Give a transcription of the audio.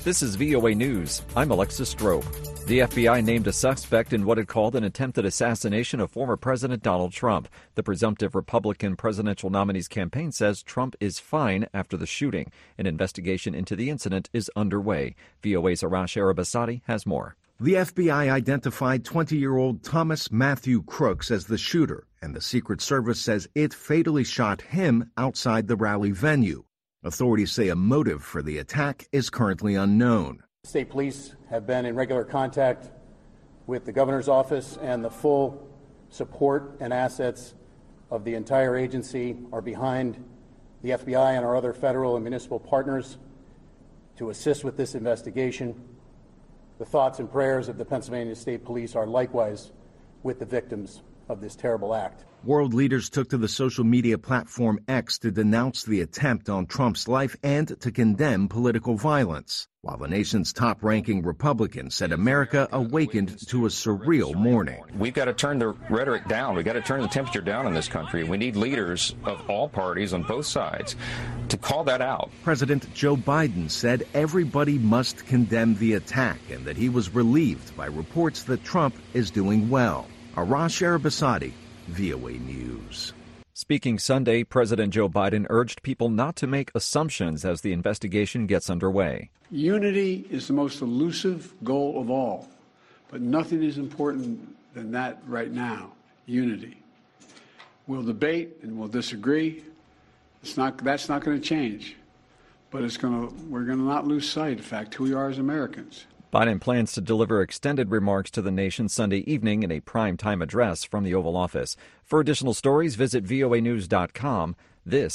This is VOA News. I'm Alexis Strope. The FBI named a suspect in what it called an attempted assassination of former President Donald Trump. The presumptive Republican presidential nominee's campaign says Trump is fine after the shooting. An investigation into the incident is underway. VOA's Arash Arabasadi has more. The FBI identified 20-year-old Thomas Matthew Crooks as the shooter, and the Secret Service says it fatally shot him outside the rally venue. Authorities say a motive for the attack is currently unknown. State police have been in regular contact with the governor's office, and the full support and assets of the entire agency are behind the FBI and our other federal and municipal partners to assist with this investigation. The thoughts and prayers of the Pennsylvania State Police are likewise with the victims of this terrible act. World leaders took to the social media platform X to denounce the attempt on Trump's life and to condemn political violence, while the nation's top-ranking Republican said America awakened to a surreal morning. We've got to turn the rhetoric down. We've got to turn the temperature down in this country. We need leaders of all parties on both sides to call that out. President Joe Biden said everybody must condemn the attack and that he was relieved by reports that Trump is doing well. Arash Arabasadi, VOA News. Speaking Sunday, President Joe Biden urged people not to make assumptions as the investigation gets underway. Unity is the most elusive goal of all, but nothing is important than that right now, unity. We'll debate and we'll disagree. That's not going to change, but we're going to not lose sight, in fact, who we are as Americans. Biden plans to deliver extended remarks to the nation Sunday evening in a prime-time address from the Oval Office. For additional stories, visit voanews.com. This